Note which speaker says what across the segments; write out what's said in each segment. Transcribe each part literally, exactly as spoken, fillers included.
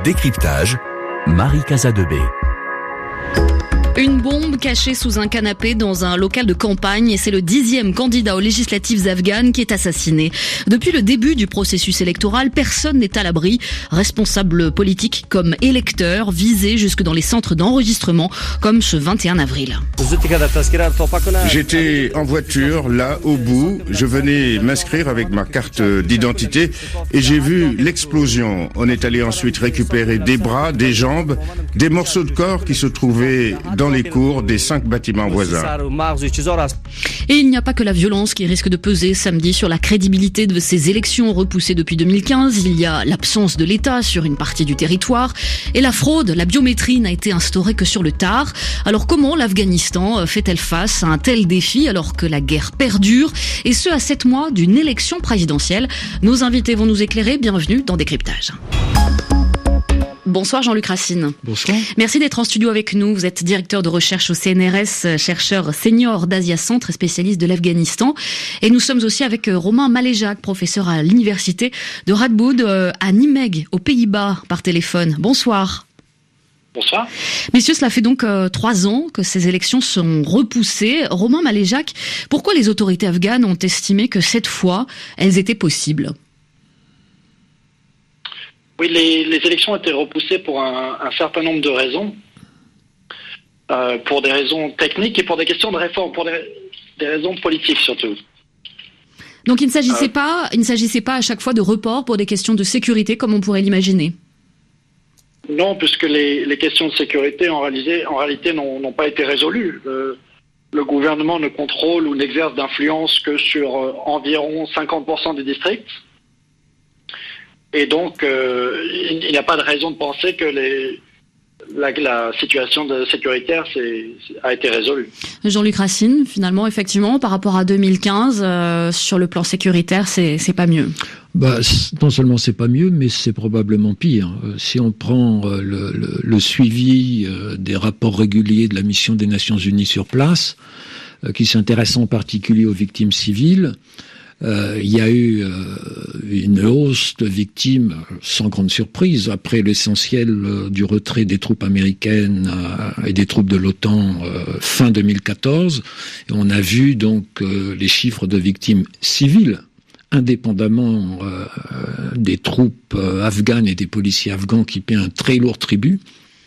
Speaker 1: Décryptage, Marie Casadebé.
Speaker 2: Une bombe cachée sous un canapé dans un local de campagne et c'est le dixième candidat aux législatives afghanes qui est assassiné. Depuis le début du processus électoral, personne n'est à l'abri. Responsables politiques comme électeurs visés jusque dans les centres d'enregistrement, comme ce vingt et un avril.
Speaker 3: J'étais en voiture, là, au bout. Je venais m'inscrire avec ma carte d'identité et j'ai vu l'explosion. On est allé ensuite récupérer des bras, des jambes, des morceaux de corps qui se trouvaient dans dans les cours des cinq bâtiments voisins.
Speaker 2: Et il n'y a pas que la violence qui risque de peser samedi sur la crédibilité de ces élections repoussées depuis deux mille quinze. Il y a l'absence de l'État sur une partie du territoire et la fraude, la biométrie n'a été instaurée que sur le tard. Alors comment l'Afghanistan fait-elle face à un tel défi alors que la guerre perdure et ce à sept mois d'une élection présidentielle? Nos invités vont nous éclairer. Bienvenue dans Décryptage. Bonsoir Jean-Luc Racine.
Speaker 4: Bonsoir.
Speaker 2: Merci d'être en studio avec nous. Vous êtes directeur de recherche au C N R S, chercheur senior d'Asia Centre, spécialiste de l'Afghanistan. Et nous sommes aussi avec Romain Maléjac, professeur à l'université de Radboud à Nijmegen, aux Pays-Bas, par téléphone. Bonsoir.
Speaker 5: Bonsoir.
Speaker 2: Messieurs, cela fait donc euh, trois ans que ces élections sont repoussées. Romain Maléjac, pourquoi les autorités afghanes ont estimé que cette fois, elles étaient possibles ?
Speaker 5: Oui, les, les élections ont été repoussées pour un, un certain nombre de raisons, euh, pour des raisons techniques et pour des questions de réforme, pour des, des raisons politiques surtout.
Speaker 2: Donc il ne s'agissait euh, pas, il ne s'agissait pas à chaque fois de report pour des questions de sécurité comme on pourrait l'imaginer.
Speaker 5: Non, puisque les, les questions de sécurité en réalité, en réalité n'ont, n'ont pas été résolues. Le, le gouvernement ne contrôle ou n'exerce d'influence que sur euh, environ cinquante pour cent des districts. Et donc, euh, il n'y a pas de raison de penser que les, la, la situation de sécuritaire c'est, a été résolue.
Speaker 2: Jean-Luc Racine, finalement, effectivement, par rapport à deux mille quinze, euh, sur le plan sécuritaire, c'est, c'est pas mieux.
Speaker 4: Bah, non seulement c'est pas mieux, mais c'est probablement pire. Si on prend euh, le, le, le suivi euh, des rapports réguliers de la mission des Nations Unies sur place, euh, qui s'intéresse en particulier aux victimes civiles, Euh, il y a eu euh, une hausse de victimes sans grande surprise après l'essentiel euh, du retrait des troupes américaines euh, et des troupes de l'OTAN euh, fin deux mille quatorze. Et on a vu donc euh, les chiffres de victimes civiles, indépendamment euh, des troupes euh, afghanes et des policiers afghans qui paient un très lourd tribut.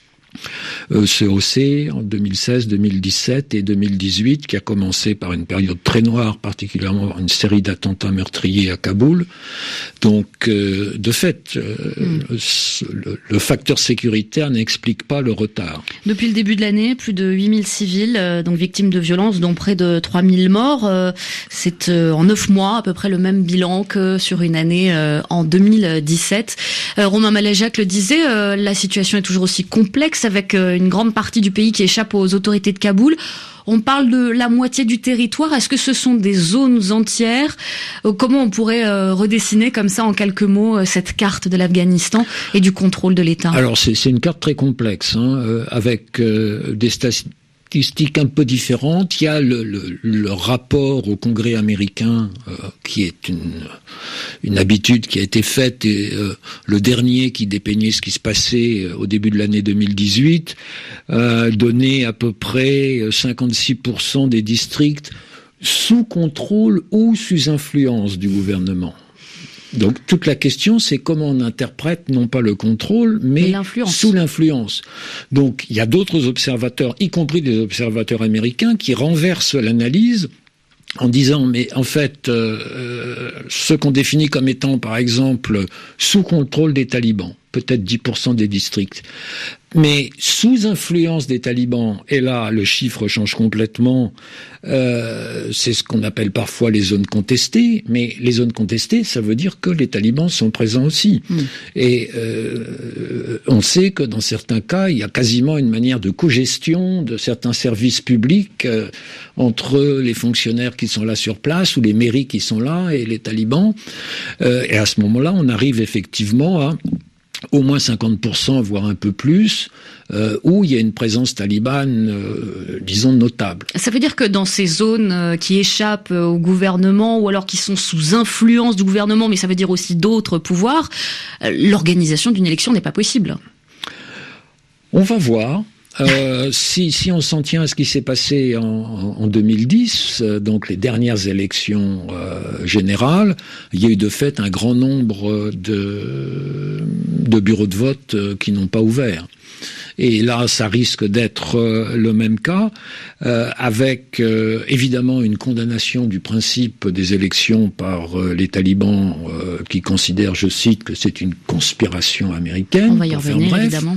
Speaker 4: Euh, se hausser en deux mille seize, deux mille dix-sept et deux mille dix-huit, qui a commencé par une période très noire, particulièrement une série d'attentats meurtriers à Kaboul. Donc, euh, de fait, euh, mm. le, le facteur sécuritaire n'explique pas le retard.
Speaker 2: Depuis le début de l'année, plus de huit mille civils, euh, donc victimes de violences, dont près de trois mille morts. Euh, c'est euh, en neuf mois à peu près le même bilan que sur une année euh, en deux mille dix-sept. Euh, Romain Maléjac le disait, euh, la situation est toujours aussi complexe, avec une grande partie du pays qui échappe aux autorités de Kaboul. On parle de la moitié du territoire. Est-ce que ce sont des zones entières ? Comment on pourrait redessiner comme ça en quelques mots cette carte de l'Afghanistan et du contrôle de l'État ?
Speaker 4: Alors c'est, c'est une carte très complexe, hein, euh, avec euh, des statistiques statistiques un peu différentes. Il y a le, le, le rapport au Congrès américain euh, qui est une, une habitude qui a été faite et euh, le dernier qui dépeignait ce qui se passait euh, au début de l'année deux mille dix-huit euh, donnait à peu près cinquante-six pour cent des districts sous contrôle ou sous influence du gouvernement. Donc toute la question, c'est comment on interprète non pas le contrôle, mais
Speaker 2: l'influence.
Speaker 4: Sous l'influence. Donc il y a d'autres observateurs, y compris des observateurs américains, qui renversent l'analyse en disant mais en fait euh, ce qu'on définit comme étant par exemple sous contrôle des talibans, peut-être dix pour cent des districts, mais sous influence des talibans, et là le chiffre change complètement, euh, c'est ce qu'on appelle parfois les zones contestées, mais les zones contestées, ça veut dire que les talibans sont présents aussi. Mmh. Et euh, on sait que dans certains cas, il y a quasiment une manière de cogestion de certains services publics euh, entre les fonctionnaires qui sont là sur place ou les mairies qui sont là et les talibans. Euh, et à ce moment-là, on arrive effectivement à au moins cinquante pour cent, voire un peu plus, euh, où il y a une présence talibane, euh, disons, notable.
Speaker 2: Ça veut dire que dans ces zones euh, qui échappent euh, au gouvernement, ou alors qui sont sous influence du gouvernement, mais ça veut dire aussi d'autres pouvoirs, euh, l'organisation d'une élection n'est pas possible.
Speaker 4: On va voir. Euh, si, si on s'en tient à ce qui s'est passé en, en deux mille dix, euh, donc les dernières élections euh, générales, il y a eu de fait un grand nombre de, de bureaux de vote euh, qui n'ont pas ouvert. Et là, ça risque d'être euh, le même cas, euh, avec euh, évidemment une condamnation du principe des élections par euh, les talibans euh, qui considèrent, je cite, que c'est une conspiration américaine.
Speaker 2: On va y revenir, évidemment.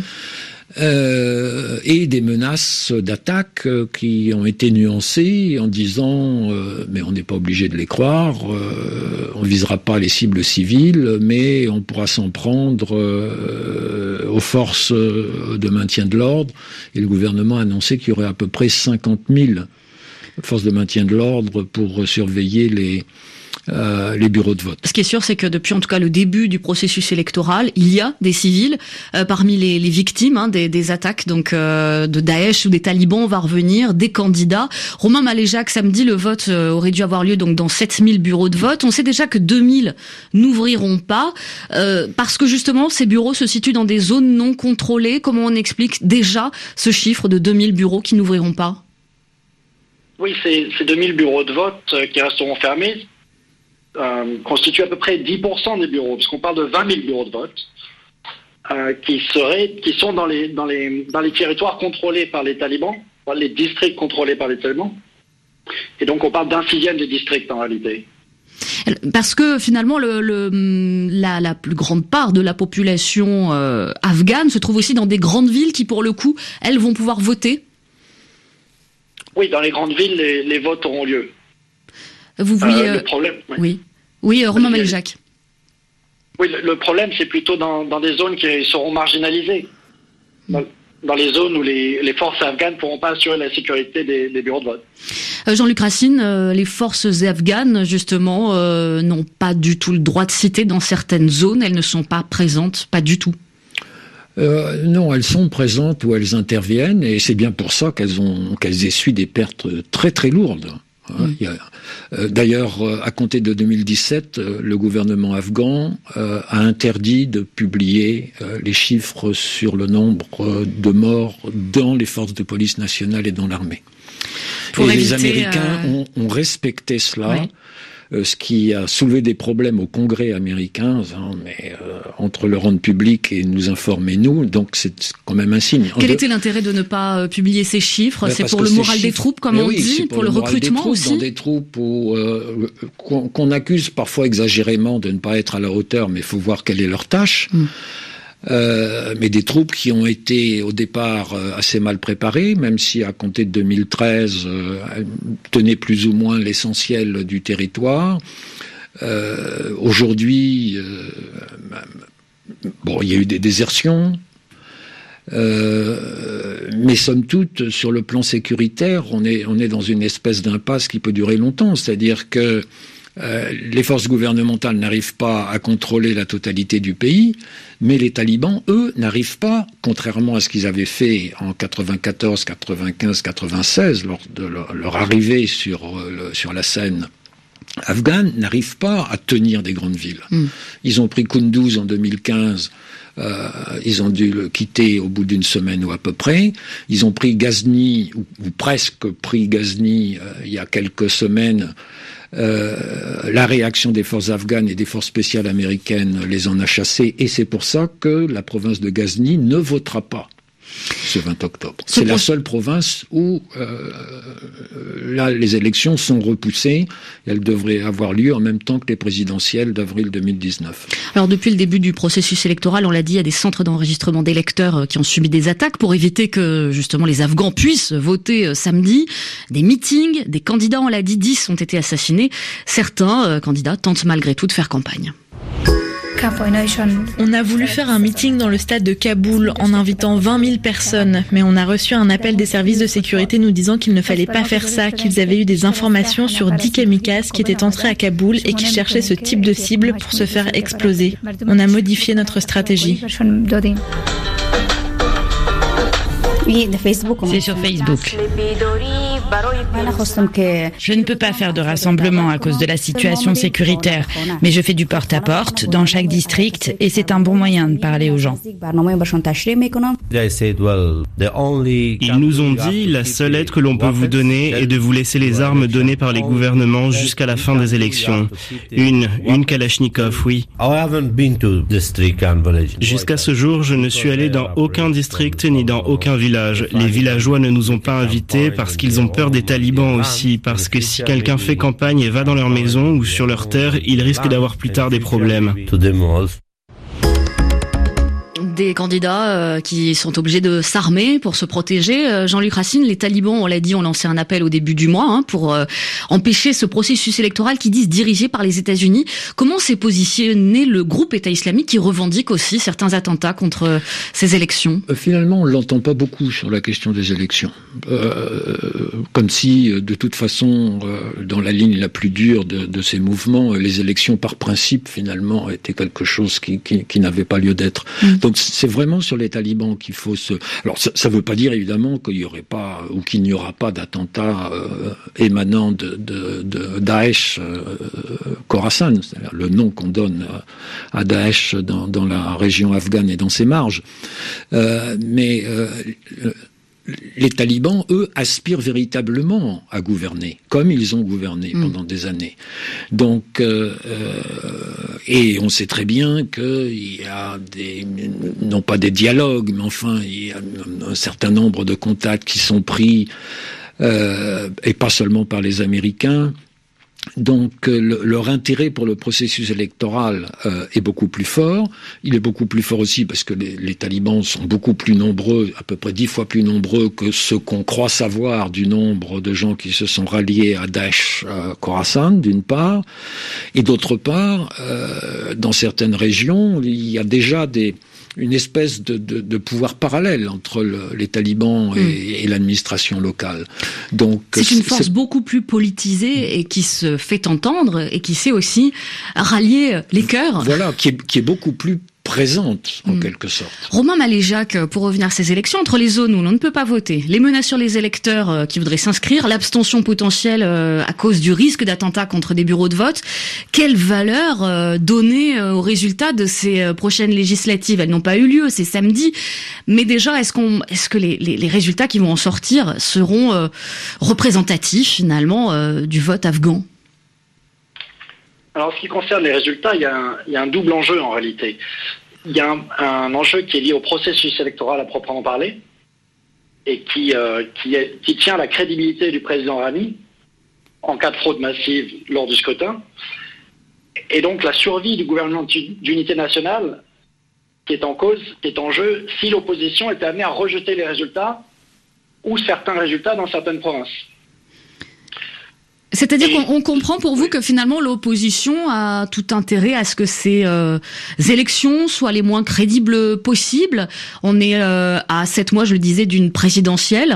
Speaker 4: Euh, et des menaces d'attaque euh, qui ont été nuancées en disant euh, mais on n'est pas obligé de les croire, euh, on visera pas les cibles civiles, mais on pourra s'en prendre euh, aux forces de maintien de l'ordre. Et le gouvernement a annoncé qu'il y aurait à peu près cinquante mille forces de maintien de l'ordre pour surveiller les Euh, les bureaux de vote.
Speaker 2: Ce qui est sûr, c'est que depuis en tout cas le début du processus électoral, il y a des civils euh, parmi les, les victimes hein, des, des attaques donc euh, de Daesh ou des talibans. On va revenir, des candidats. Romain Maléjac, samedi, le vote euh, aurait dû avoir lieu donc dans sept mille bureaux de vote. On sait déjà que deux mille n'ouvriront pas euh, parce que justement ces bureaux se situent dans des zones non contrôlées. Comment on explique déjà ce chiffre de deux mille bureaux qui n'ouvriront pas?
Speaker 5: Oui, ces, ces deux mille bureaux de vote euh, qui resteront fermés Euh, constitue à peu près dix pour cent des bureaux, parce qu'on parle de vingt mille bureaux de vote euh, qui seraient, qui sont dans les dans les dans les territoires contrôlés par les talibans, les districts contrôlés par les talibans. Et donc on parle d'un sixième des districts en réalité.
Speaker 2: Parce que finalement, le, le, la, la plus grande part de la population euh, afghane se trouve aussi dans des grandes villes qui, pour le coup, elles vont pouvoir voter.
Speaker 5: Oui, dans les grandes villes, les, les votes auront lieu.
Speaker 2: Vous voyez,
Speaker 5: euh, le problème,
Speaker 2: oui, oui, oui euh, Romain Maléjac.
Speaker 5: Oui, le, le problème, c'est plutôt dans, dans des zones qui seront marginalisées, dans, dans les zones où les, les forces afghanes ne pourront pas assurer la sécurité des, des bureaux de vote.
Speaker 2: Euh, Jean-Luc Racine, euh, les forces afghanes, justement, euh, n'ont pas du tout le droit de citer dans certaines zones. Elles ne sont pas présentes, pas du tout.
Speaker 4: Euh, non, elles sont présentes où elles interviennent, et c'est bien pour ça qu'elles ont qu'elles essuient des pertes très très lourdes. Mmh. Il y a, euh, d'ailleurs, euh, à compter de deux mille dix-sept, euh, le gouvernement afghan euh, a interdit de publier euh, les chiffres sur le nombre euh, de morts dans les forces de police nationales et dans l'armée. Pour et éviter, les Américains euh... ont, ont respecté cela. Ouais. Euh, ce qui a soulevé des problèmes au Congrès américain, hein, mais euh, entre le rendre public et nous informer nous, donc c'est quand même un signe.
Speaker 2: Quel
Speaker 4: de...
Speaker 2: était l'intérêt de ne pas euh, publier ces chiffres?
Speaker 4: Ben,
Speaker 2: C'est pour le moral chiffres... des troupes, comme mais on
Speaker 4: oui,
Speaker 2: dit, pour, pour le, le recrutement
Speaker 4: troupes,
Speaker 2: aussi.
Speaker 4: Dans des troupes où, euh, qu'on, qu'on accuse parfois exagérément de ne pas être à la hauteur, mais il faut voir quelle est leur tâche. Mm. Euh, mais des troupes qui ont été au départ euh, assez mal préparées, même si à compter de deux mille treize, euh, elles tenaient plus ou moins l'essentiel du territoire. Euh, aujourd'hui, euh, bon, il y a eu des désertions, euh, mais somme toute, sur le plan sécuritaire, on est, on est dans une espèce d'impasse qui peut durer longtemps, c'est-à-dire que Euh, les forces gouvernementales n'arrivent pas à contrôler la totalité du pays, mais les talibans, eux, n'arrivent pas, contrairement à ce qu'ils avaient fait en quatre-vingt-quatorze, quatre-vingt-quinze, quatre-vingt-seize, lors de leur, leur arrivée sur, euh, le, sur la scène afghane, n'arrivent pas à tenir des grandes villes. Mm. Ils ont pris Kunduz en deux mille quinze, euh, ils ont dû le quitter au bout d'une semaine ou à peu près. Ils ont pris Ghazni, ou, ou presque pris Ghazni, euh, il y a quelques semaines. Euh, la réaction des forces afghanes et des forces spéciales américaines les en a chassés, et c'est pour ça que la province de Ghazni ne votera pas ce vingt octobre. C'est, c'est la seule province où euh, là les élections sont repoussées. Elles devraient avoir lieu en même temps que les présidentielles d'avril deux mille dix-neuf.
Speaker 2: Alors depuis le début du processus électoral, on l'a dit, il y a des centres d'enregistrement d'électeurs qui ont subi des attaques pour éviter que justement les Afghans puissent voter samedi. Des meetings, des candidats, on l'a dit, dix ont été assassinés. Certains euh, candidats tentent malgré tout de faire campagne.
Speaker 6: On a voulu faire un meeting dans le stade de Kaboul en invitant vingt mille personnes, mais on a reçu un appel des services de sécurité nous disant qu'il ne fallait pas faire ça, qu'ils avaient eu des informations sur dix kamikazes qui étaient entrés à Kaboul et qui cherchaient ce type de cible pour se faire exploser. On a modifié notre stratégie.
Speaker 7: C'est sur Facebook. Je ne peux pas faire de rassemblement à cause de la situation sécuritaire, mais je fais du porte-à-porte dans chaque district et c'est un bon moyen de parler aux gens.
Speaker 8: Ils nous ont dit la seule aide que l'on peut vous donner est de vous laisser les armes données par les gouvernements jusqu'à la fin des élections. Une, une Kalachnikov, oui. Jusqu'à ce jour, je ne suis allé dans aucun district ni dans aucun village. Les villageois ne nous ont pas invités parce qu'ils ont peur des talibans aussi, parce que si quelqu'un fait campagne et va dans leur maison ou sur leur terre, il risque d'avoir plus tard des problèmes.
Speaker 2: Des candidats euh, qui sont obligés de s'armer pour se protéger. Euh, Jean-Luc Racine, les talibans, on l'a dit, ont lancé un appel au début du mois hein, pour euh, empêcher ce processus électoral qui disent dirigé par les États-Unis. Comment s'est positionné le groupe État islamique qui revendique aussi certains attentats contre euh, ces élections ?
Speaker 4: euh, Finalement, on l'entend pas beaucoup sur la question des élections. Euh, comme si, de toute façon, euh, dans la ligne la plus dure de, de ces mouvements, les élections par principe, finalement, étaient quelque chose qui, qui, qui n'avait pas lieu d'être. Mmh. Donc, c'est vraiment sur les talibans qu'il faut se... Alors, ça ne veut pas dire, évidemment, qu'il n'y aurait pas, ou qu'il n'y aura pas d'attentats euh, émanant de, de, de Daesh euh, Khorasan, c'est-à-dire le nom qu'on donne à Daesh dans, dans la région afghane et dans ses marges. Euh, mais... Euh, les talibans, eux, aspirent véritablement à gouverner, comme ils ont gouverné mmh. pendant des années. Donc, euh, euh, et on sait très bien qu'il y a des, non pas des dialogues, mais enfin, il y a un certain nombre de contacts qui sont pris, euh, et pas seulement par les Américains. Donc le, leur intérêt pour le processus électoral euh, est beaucoup plus fort. Il est beaucoup plus fort aussi parce que les, les talibans sont beaucoup plus nombreux, à peu près dix fois plus nombreux que ce qu'on croit savoir du nombre de gens qui se sont ralliés à Daesh euh, Khorasan, d'une part. Et d'autre part, euh, dans certaines régions, il y a déjà des... une espèce de, de, de pouvoir parallèle entre le, les talibans et, mmh. et l'administration locale. Donc
Speaker 2: c'est une force c'est... beaucoup plus politisée et qui se fait entendre et qui sait aussi rallier les cœurs.
Speaker 4: Voilà, qui est, qui est beaucoup plus présente, en mmh. quelque sorte.
Speaker 2: Romain Maléjac, pour revenir à ces élections, entre les zones où l'on ne peut pas voter, les menaces sur les électeurs qui voudraient s'inscrire, l'abstention potentielle à cause du risque d'attentat contre des bureaux de vote, quelle valeur donner aux résultats de ces prochaines législatives ? Elles n'ont pas eu lieu, c'est samedi, mais déjà, est-ce qu'on, est-ce que les, les, les résultats qui vont en sortir seront euh, représentatifs, finalement, euh, du vote afghan ?
Speaker 5: Alors, en ce qui concerne les résultats, il y a un, il y a un double enjeu en réalité. Il y a un, un enjeu qui est lié au processus électoral à proprement parler et qui, euh, qui, est, qui tient à la crédibilité du président Rouhani en cas de fraude massive lors du scrutin. Et donc la survie du gouvernement d'unité nationale qui est en cause, qui est en jeu, si l'opposition était amenée à rejeter les résultats ou certains résultats dans certaines provinces.
Speaker 2: C'est-à-dire et, qu'on on comprend pour vous que finalement l'opposition a tout intérêt à ce que ces euh, élections soient les moins crédibles possibles. On est euh, à sept mois, je le disais, d'une présidentielle.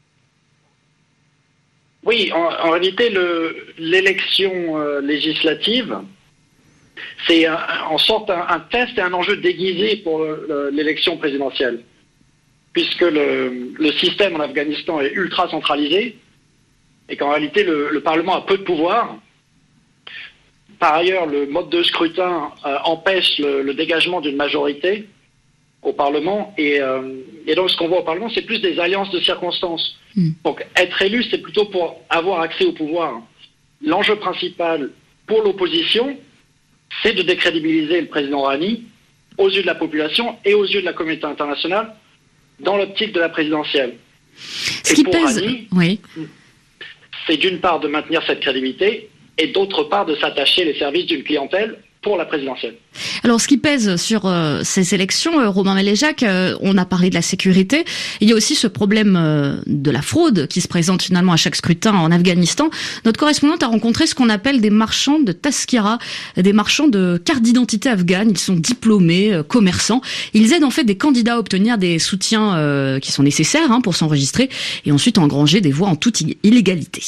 Speaker 5: Oui, en, en réalité, le, l'élection euh, législative, c'est un, en sorte un, un test et un enjeu déguisé pour le, le, l'élection présidentielle, puisque le, le système en Afghanistan est ultra centralisé. Et qu'en réalité, le, le Parlement a peu de pouvoir. Par ailleurs, le mode de scrutin euh, empêche le, le dégagement d'une majorité au Parlement. Et, euh, et donc, ce qu'on voit au Parlement, c'est plus des alliances de circonstances. Mmh. Donc, être élu, c'est plutôt pour avoir accès au pouvoir. L'enjeu principal pour l'opposition, c'est de décrédibiliser le président Rouhani aux yeux de la population et aux yeux de la communauté internationale dans l'optique de la présidentielle.
Speaker 2: Ce et qui pèse... Rouhani, oui.
Speaker 5: c'est d'une part de maintenir cette crédibilité et d'autre part de s'attacher les services d'une clientèle pour la présidentielle.
Speaker 2: Alors, ce qui pèse sur euh, ces élections, euh, Romain Maléjac, euh, on a parlé de la sécurité. Il y a aussi ce problème euh, de la fraude qui se présente finalement à chaque scrutin en Afghanistan. Notre correspondante a rencontré ce qu'on appelle des marchands de Tazkira, des marchands de cartes d'identité afghanes. Ils sont diplômés, euh, commerçants. Ils aident en fait des candidats à obtenir des soutiens euh, qui sont nécessaires hein, pour s'enregistrer et ensuite engranger des voix en toute illégalité.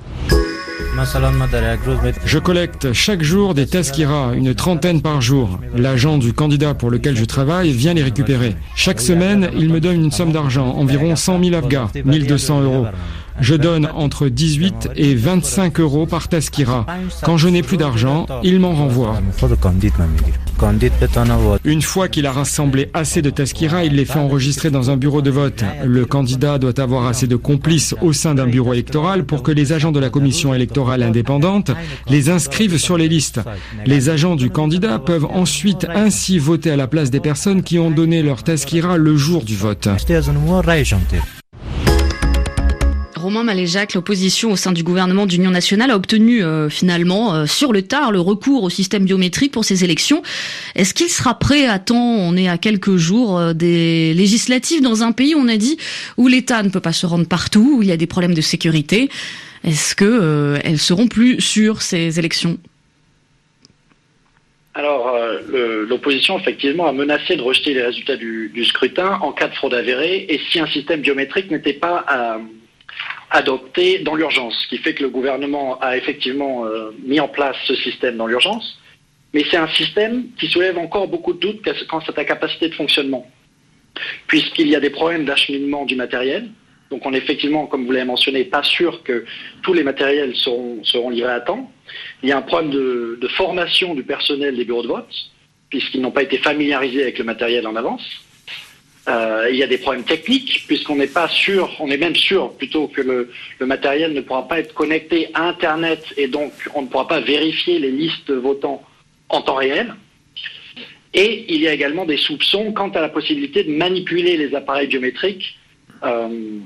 Speaker 9: Je collecte chaque jour des Tazkira, une trentaine par jour. L'agent du candidat pour lequel je travaille vient les récupérer. Chaque semaine, il me donne une somme d'argent, environ cent mille afghans, mille deux cents euros. Je donne entre dix-huit et vingt-cinq euros par Tazkira. Quand je n'ai plus d'argent, il m'en renvoie. Une fois qu'il a rassemblé assez de Tazkira, il les fait enregistrer dans un bureau de vote. Le candidat doit avoir assez de complices au sein d'un bureau électoral pour que les agents de la commission électorale indépendante les inscrivent sur les listes. Les agents du candidat peuvent ensuite ainsi voter à la place des personnes qui ont donné leur Tazkira le jour du vote.
Speaker 2: Romain Maléjac, l'opposition au sein du gouvernement d'Union nationale a obtenu euh, finalement euh, sur le tard le recours au système biométrique pour ces élections. Est-ce qu'il sera prêt à temps? On est à quelques jours euh, des législatives dans un pays, on a dit, où l'État ne peut pas se rendre partout, où il y a des problèmes de sécurité. Est-ce que euh, elles seront plus sûres, ces élections?
Speaker 5: Alors, euh, le, l'opposition, effectivement, a menacé de rejeter les résultats du, du scrutin en cas de fraude avérée et si un système biométrique n'était pas euh, adopté dans l'urgence, ce qui fait que le gouvernement a effectivement euh, mis en place ce système dans l'urgence, mais c'est un système qui soulève encore beaucoup de doutes quant à sa capacité de fonctionnement, puisqu'il y a des problèmes d'acheminement du matériel. Donc on est effectivement, comme vous l'avez mentionné, pas sûr que tous les matériels seront, seront livrés à temps. Il y a un problème de, de formation du personnel des bureaux de vote, puisqu'ils n'ont pas été familiarisés avec le matériel en avance. Euh, il y a des problèmes techniques, puisqu'on n'est pas sûr, on est même sûr plutôt que le, le matériel ne pourra pas être connecté à Internet et donc on ne pourra pas vérifier les listes votants en temps réel. Et il y a également des soupçons quant à la possibilité de manipuler les appareils biométriques euh,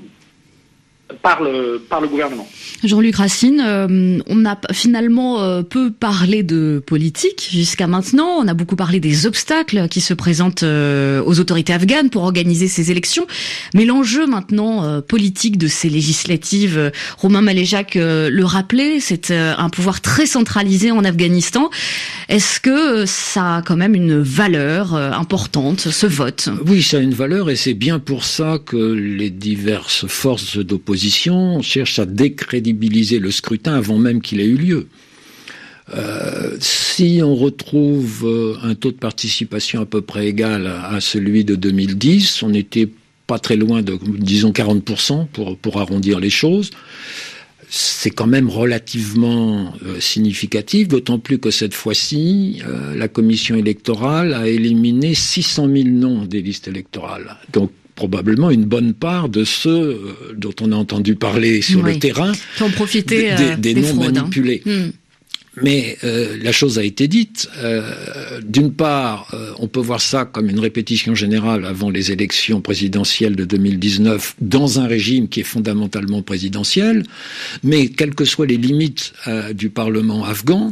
Speaker 5: par le, par le gouvernement.
Speaker 2: Jean-Luc Racine, euh, on a finalement euh, peu parlé de politique jusqu'à maintenant. On a beaucoup parlé des obstacles qui se présentent euh, aux autorités afghanes pour organiser ces élections. Mais l'enjeu maintenant euh, politique de ces législatives, euh, Romain Maléjac euh, le rappelait, c'est euh, un pouvoir très centralisé en Afghanistan. Est-ce que euh, ça a quand même une valeur euh, importante, ce vote?
Speaker 4: Oui, ça a une valeur et c'est bien pour ça que les diverses forces d'opposition cherchent à décrédibiliser le scrutin avant même qu'il ait eu lieu. Euh, si on retrouve un taux de participation à peu près égal à celui de deux mille dix, on n'était pas très loin de, disons, quarante pour cent pour, pour arrondir les choses. C'est quand même relativement euh, significatif, d'autant plus que cette fois-ci, euh, la commission électorale a éliminé six cent mille noms des listes électorales. Donc, probablement une bonne part de ceux euh, dont on a entendu parler sur oui, le terrain,
Speaker 2: qui ont profité
Speaker 4: des, des, des noms fraudes, manipulés.
Speaker 2: Hein.
Speaker 4: Mais euh, la chose a été dite. Euh, d'une part, euh, on peut voir ça comme une répétition générale avant les élections présidentielles de deux mille dix-neuf dans un régime qui est fondamentalement présidentiel. Mais quelles que soient les limites euh, du Parlement afghan,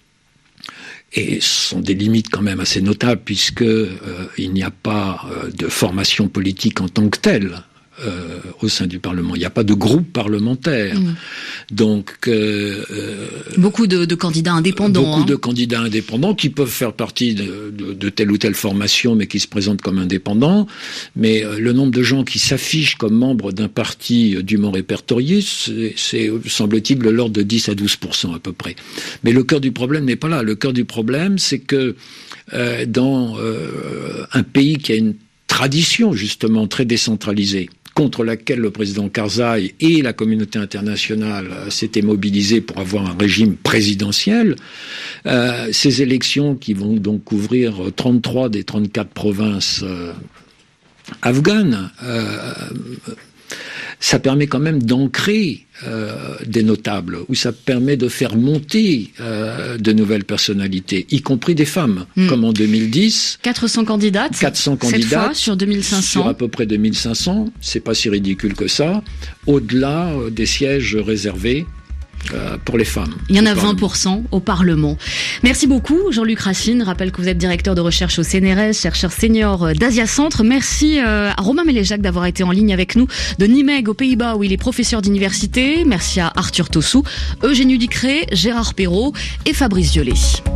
Speaker 4: et ce sont des limites quand même assez notables puisque euh, il n'y a pas euh, de formation politique en tant que telle euh, au sein du Parlement. Il n'y a pas de groupe parlementaire. Mmh. Donc euh,
Speaker 2: beaucoup de, de candidats indépendants.
Speaker 4: Beaucoup
Speaker 2: hein.
Speaker 4: de candidats indépendants qui peuvent faire partie de, de, de telle ou telle formation, mais qui se présentent comme indépendants. Mais euh, le nombre de gens qui s'affichent comme membres d'un parti dûment répertorié, c'est, c'est semble-t-il de l'ordre de dix à douze pour cent à peu près. Mais le cœur du problème n'est pas là. Le cœur du problème, c'est que euh, dans euh, un pays qui a une tradition justement très décentralisée, contre laquelle le président Karzai et la communauté internationale s'étaient mobilisés pour avoir un régime présidentiel. Euh, ces élections qui vont donc couvrir trente-trois des trente-quatre provinces euh, afghanes, euh, ça permet quand même d'ancrer euh, des notables, ou ça permet de faire monter euh, de nouvelles personnalités, y compris des femmes, mmh. comme en deux mille dix.
Speaker 2: quatre cents candidates,
Speaker 4: quatre cents candidates
Speaker 2: cette fois, sur deux mille cinq cents.
Speaker 4: Sur à peu près deux mille cinq cents, c'est pas si ridicule que ça, au-delà euh, des sièges réservés euh, pour les femmes.
Speaker 2: Il y en a vingt pour cent au Parlement. Merci beaucoup Jean-Luc Racine. Je rappelle que vous êtes directeur de recherche au C N R S, chercheur senior d'Asia Centre. Merci à Romain Méléjac d'avoir été en ligne avec nous de Nijmegen aux Pays-Bas où il est professeur d'université. Merci à Arthur Tossou, Eugénie Ducré, Gérard Perrault et Fabrice Violet.